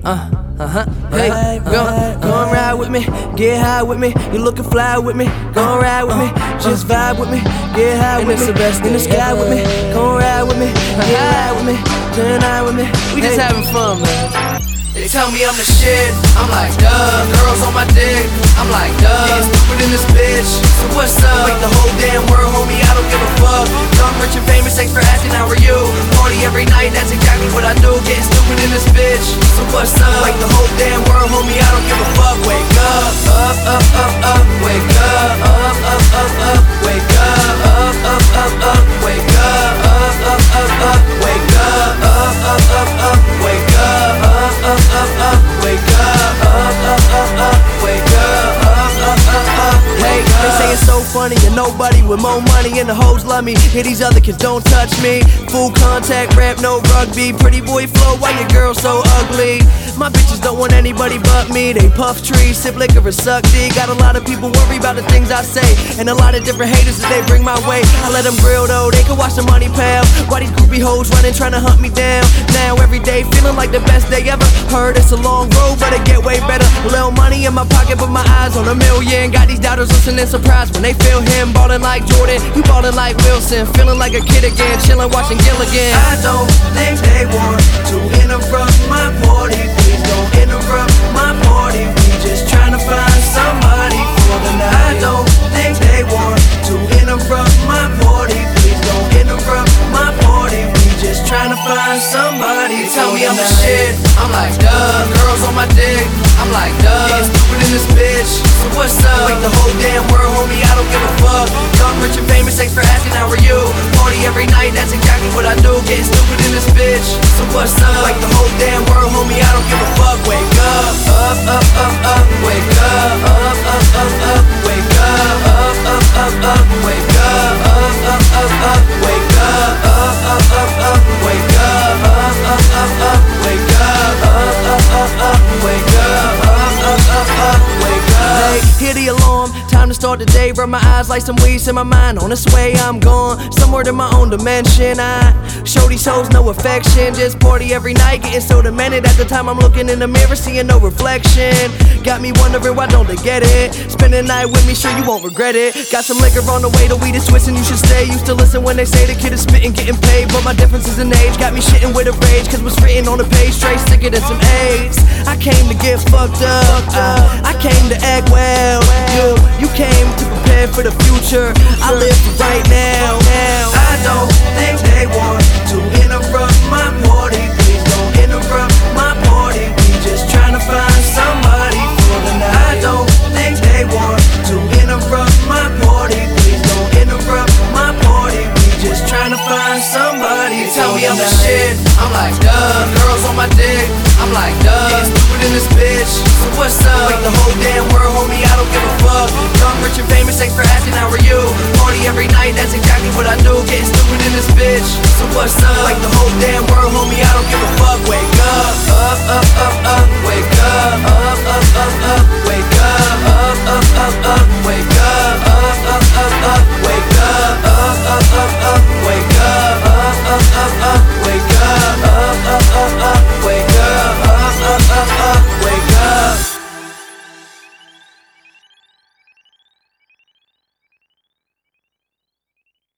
Hey, go and ride with me, get high with me. You looking fly with me, go and ride with me. Just vibe with me, get high with me. In the sky with me, go and ride with me, get high with me, tonight with me. We just having fun, man. They tell me I'm the shit, I'm like, duh. Girls on my dick, I'm like, duh. Getting stupid in this bitch, so what's up? Wake the whole damn world, homie, I don't give a fuck. Young, rich and famous, thanks for asking, how are you? Party every night, that's exactly what I do. Getting stupid in this bitch, so what's up? Wake the whole damn world, homie, I don't give a fuck. Wake up, up, up, up, up. Wake up, up, up, up, up. Wake up, up, up, up, up. Wake up, up, up, up, up. Wake up, up, up, up, up. Wake up, up, up, up. Wake up, up, up, up, up. Wake up, up, up, up. Hey, they say it's so funny and nobody with more money and the hoes love me. Hear these other kids don't touch me. Full contact rap, no rugby. Pretty boy flow, why your girl so ugly? My bitches don't want anybody but me. They puff trees, sip liquor and suck D. Got a lot of people worry about the things I say, and a lot of different haters that they bring my way. I let them grill though, they can watch the money pal. Why these groupie hoes running, trying to hunt me down? Now every day feeling like the best day ever. Heard it's a long road, but it get way better. Little money in my pocket, but my eyes on a million. Got these doubters listening surprised when they feel him. Ballin' like Jordan, you ballin' like Wilson. Feeling like a kid again, chillin' watching Gilligan. I don't think they want to interrupt my party. Please don't interrupt my party. We just tryna find somebody for the night. I don't think they want to interrupt my party. Please don't interrupt my party. We just tryna find somebody. They tell me I'm the shit, I'm like, duh. Girls on my dick, I'm like, duh. Getting stupid in this bitch, so what's up? Wake the whole damn world, homie, I don't give a fuck. Young, rich and famous, thanks for asking, how are you? Party every night, that's exactly what I do. Getting stupid in this bitch, so what's up? Wake the whole damn world, homie, I don't give a fuck. Wake up, up, up, up, up. Wake up, up, up, up, up. Wake up, up, up, up, up. Wake up, up, up, up, up. Wake up, up, up, up, up. Wake up, up, up, up, up. Wake up, up, up, up, up. Wake up, up, up, up, up. Wake up. Hey, hear the alarm, time to start the day. Rub my eyes like some weeds in my mind. On this way I'm gone, somewhere to my own dimension. I show these hoes no affection. Just party every night, getting so demented. At the time I'm looking in the mirror, seeing no reflection. Got me wondering why don't they get it. Spend the night with me, sure you won't regret it. Got some liquor on the way, the weed is twisting, you should stay. Used to listen when they say the kid is spitting, getting paid. But my differences in age got me shitting with a rage. Cause what's written on the page, straight sicker than some AIDS. I came to get fucked up, I came to act well. You came to prepare for the future, I live for right now. I don't think they want to interrupt my party. Please don't interrupt my party. We just tryna find somebody for the night. I don't think they want to interrupt my party. Please don't interrupt my party. We just tryna find somebody. They tell me I'm the shit, I'm like, duh. Girls on my dick, I'm like, duh. Getting stupid in this bitch, so what's up? Wake the whole damn world, homie, I don't give a fuck. Young, rich and famous, thanks for asking, how are you? Party every night, that's exactly what I do. Getting stupid in this bitch, so what's up? Wake the whole damn world, homie, I don't give a fuck. Wake up, up, up, up, up. Wake up, up, up,